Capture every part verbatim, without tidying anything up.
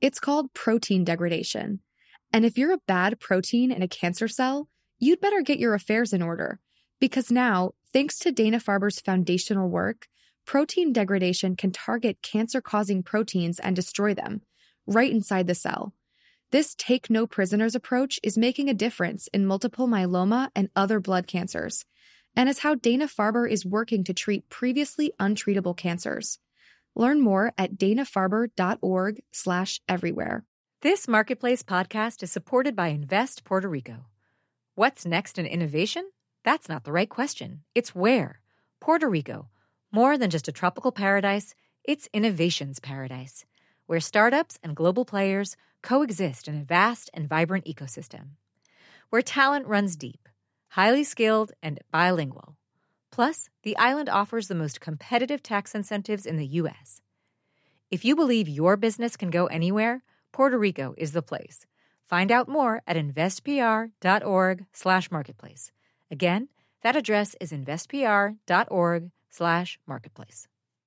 It's called protein degradation. And if you're a bad protein in a cancer cell, you'd better get your affairs in order. Because now, thanks to Dana-Farber's foundational work, protein degradation can target cancer-causing proteins and destroy them, right inside the cell. This take-no-prisoners approach is making a difference in multiple myeloma and other blood cancers, and is how Dana-Farber is working to treat previously untreatable cancers. Learn more at dana-farber.org slash everywhere. This Marketplace podcast is supported by Invest Puerto Rico. What's next in innovation? That's not the right question. It's where. Puerto Rico. More than just a tropical paradise, it's innovation's paradise, where startups and global players coexist in a vast and vibrant ecosystem. Where talent runs deep, highly skilled, and bilingual. Plus, the island offers the most competitive tax incentives in the U S. If you believe your business can go anywhere, Puerto Rico is the place. Find out more at investpr.org slash marketplace. Again, that address is investpr.org slash marketplace.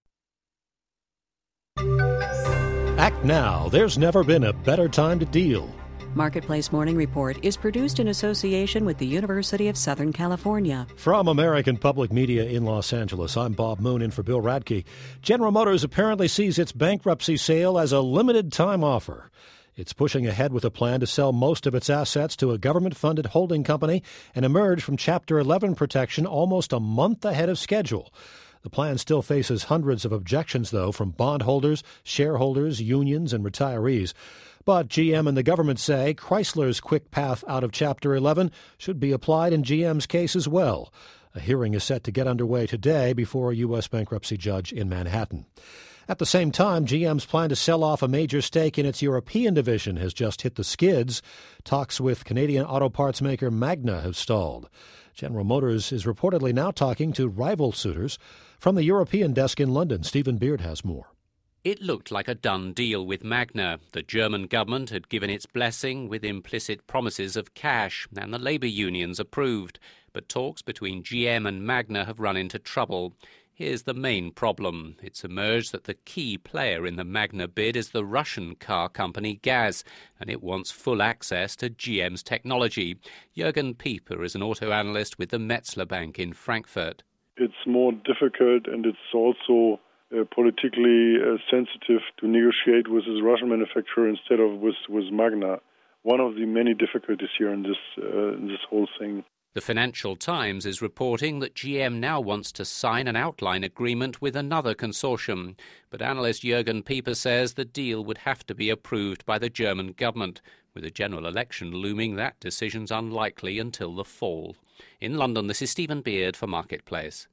Act now. There's never been a better time to deal. Marketplace Morning Report is produced in association with the University of Southern California. From American Public Media in Los Angeles, I'm Bob Moon in for Bill Radke. General Motors apparently sees its bankruptcy sale as a limited-time offer. It's pushing ahead with a plan to sell most of its assets to a government-funded holding company and emerge from Chapter eleven protection almost a month ahead of schedule. The plan still faces hundreds of objections, though, from bondholders, shareholders, unions, and retirees. But G M and the government say Chrysler's quick path out of Chapter eleven should be applied in G M's case as well. A hearing is set to get underway today before a U S bankruptcy judge in Manhattan. At the same time, G M's plan to sell off a major stake in its European division has just hit the skids. Talks with Canadian auto parts maker Magna have stalled. General Motors is reportedly now talking to rival suitors. From the European desk in London, Stephen Beard has more. It looked like a done deal with Magna. The German government had given its blessing with implicit promises of cash, and the labour unions approved. But talks between G M and Magna have run into trouble. Here's the main problem. It's emerged that the key player in the Magna bid is the Russian car company Gaz, and it wants full access to G M's technology. Jürgen Pieper is an auto analyst with the Metzler Bank in Frankfurt. It's more difficult, and it's also uh, politically uh, sensitive to negotiate with this Russian manufacturer instead of with, with Magna. One of the many difficulties here in this uh, in this whole thing. The Financial Times is reporting that G M now wants to sign an outline agreement with another consortium, but analyst Jürgen Pieper says the deal would have to be approved by the German government. With a general election looming, that decision's unlikely until the fall. In London, this is Stephen Beard for Marketplace.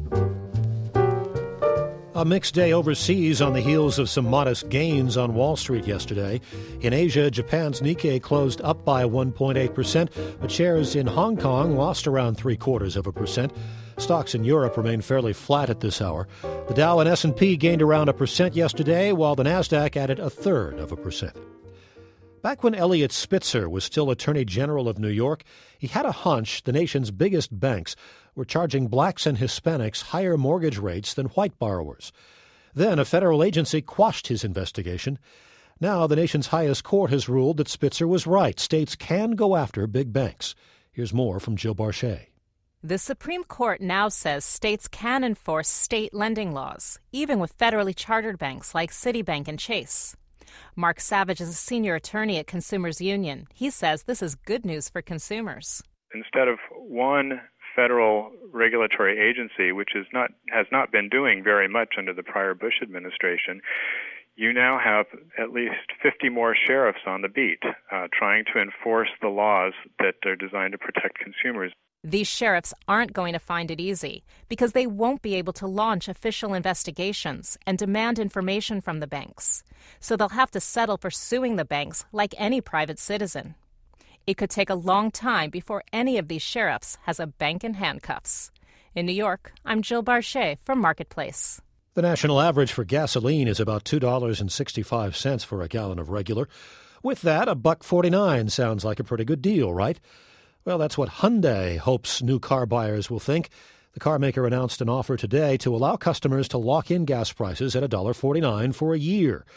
A mixed day overseas on the heels of some modest gains on Wall Street yesterday. In Asia, Japan's Nikkei closed up by one point eight percent, but shares in Hong Kong lost around three-quarters of a percent. Stocks in Europe remained fairly flat at this hour. The Dow and S and P gained around a percent yesterday, while the Nasdaq added a third of a percent. Back when Eliot Spitzer was still Attorney General of New York, he had a hunch the nation's biggest banks were charging blacks and Hispanics higher mortgage rates than white borrowers. Then a federal agency quashed his investigation. Now the nation's highest court has ruled that Spitzer was right. States can go after big banks. Here's more from Jill Barchet. The Supreme Court now says states can enforce state lending laws, even with federally chartered banks like Citibank and Chase. Mark Savage is a senior attorney at Consumers Union. He says this is good news for consumers. Instead of one federal regulatory agency, which is not has not been doing very much under the prior Bush administration, you now have at least fifty more sheriffs on the beat uh, trying to enforce the laws that are designed to protect consumers. These sheriffs aren't going to find it easy because they won't be able to launch official investigations and demand information from the banks. So they'll have to settle for suing the banks like any private citizen. It could take a long time before any of these sheriffs has a bank in handcuffs. In New York, I'm Jill Barchet for Marketplace. The national average for gasoline is about two dollars and sixty-five cents for a gallon of regular. With that, a buck forty-nine sounds like a pretty good deal, right? Well, that's what Hyundai hopes new car buyers will think. The car maker announced an offer today to allow customers to lock in gas prices at one dollar and forty-nine cents for a year.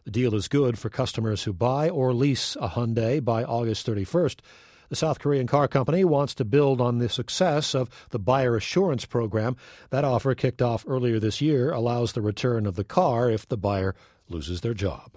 The deal is good for customers who buy or lease a Hyundai by August thirty-first. The South Korean car company wants to build on the success of the buyer assurance program. That offer, kicked off earlier this year, allows the return of the car if the buyer loses their job.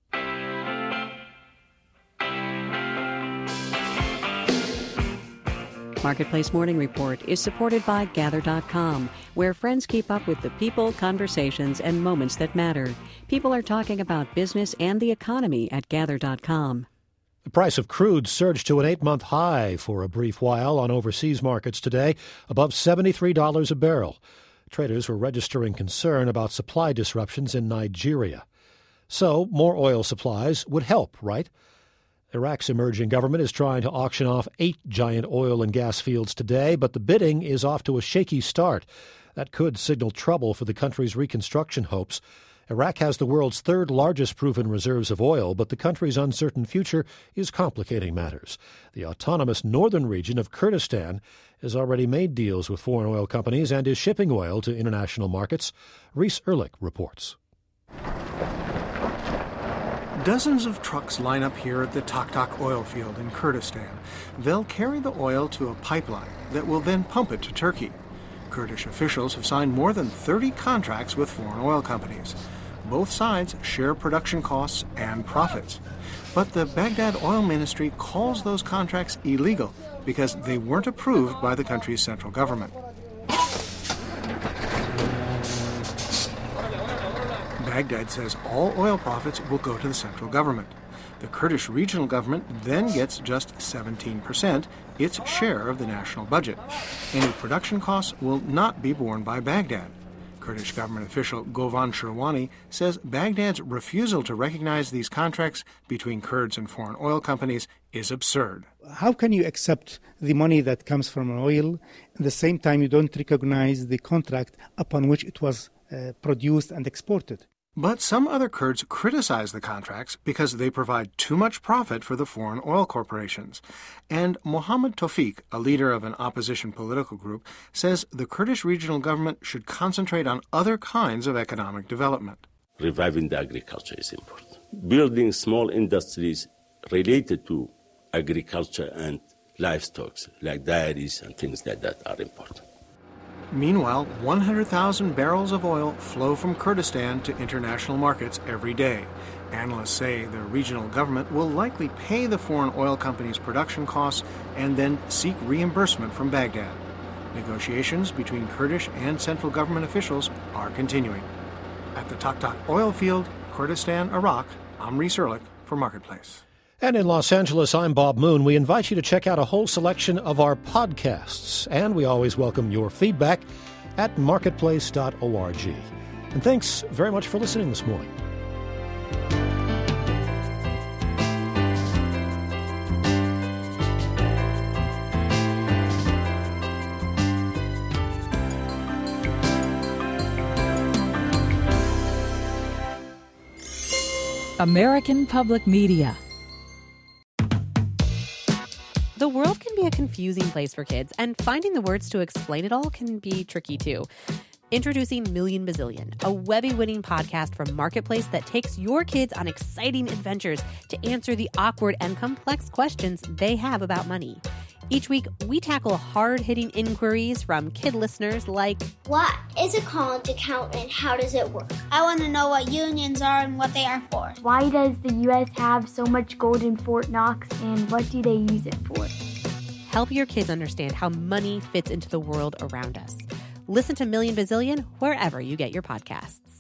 Marketplace Morning Report is supported by Gather dot com, where friends keep up with the people, conversations, and moments that matter. People are talking about business and the economy at Gather dot com. The price of crude surged to an eight-month high for a brief while on overseas markets today, above seventy-three dollars a barrel. Traders were registering concern about supply disruptions in Nigeria. So, more oil supplies would help, right? Iraq's emerging government is trying to auction off eight giant oil and gas fields today, but the bidding is off to a shaky start. That could signal trouble for the country's reconstruction hopes. Iraq has the world's third largest proven reserves of oil, but the country's uncertain future is complicating matters. The autonomous northern region of Kurdistan has already made deals with foreign oil companies and is shipping oil to international markets. Reese Ehrlich reports. Dozens of trucks line up here at the Taktak oil field in Kurdistan. They'll carry the oil to a pipeline that will then pump it to Turkey. Kurdish officials have signed more than thirty contracts with foreign oil companies. Both sides share production costs and profits. But the Baghdad oil ministry calls those contracts illegal because they weren't approved by the country's central government. Baghdad says all oil profits will go to the central government. The Kurdish regional government then gets just seventeen percent, its share of the national budget. Any production costs will not be borne by Baghdad. Kurdish government official Govan Shirwani says Baghdad's refusal to recognize these contracts between Kurds and foreign oil companies is absurd. How can you accept the money that comes from oil, at the same time you don't recognize the contract upon which it was uh, produced and exported? But some other Kurds criticize the contracts because they provide too much profit for the foreign oil corporations. And Mohammed Tawfiq, a leader of an opposition political group, says the Kurdish regional government should concentrate on other kinds of economic development. Reviving the agriculture is important. Building small industries related to agriculture and livestock, like dairies and things like that, are important. Meanwhile, one hundred thousand barrels of oil flow from Kurdistan to international markets every day. Analysts say the regional government will likely pay the foreign oil companies' production costs and then seek reimbursement from Baghdad. Negotiations between Kurdish and central government officials are continuing. At the Taktak oil field, Kurdistan, Iraq, I'm Reese Ehrlich for Marketplace. And in Los Angeles, I'm Bob Moon. We invite you to check out a whole selection of our podcasts. And we always welcome your feedback at marketplace dot org. And thanks very much for listening this morning. American Public Media. The world can be a confusing place for kids, and finding the words to explain it all can be tricky too. Introducing Million Bazillion, a Webby-winning podcast from Marketplace that takes your kids on exciting adventures to answer the awkward and complex questions they have about money. Each week, we tackle hard-hitting inquiries from kid listeners like, what is a college account and how does it work? I want to know what unions are and what they are for. Why does the U S have so much gold in Fort Knox and what do they use it for? Help your kids understand how money fits into the world around us. Listen to Million Bazillion wherever you get your podcasts.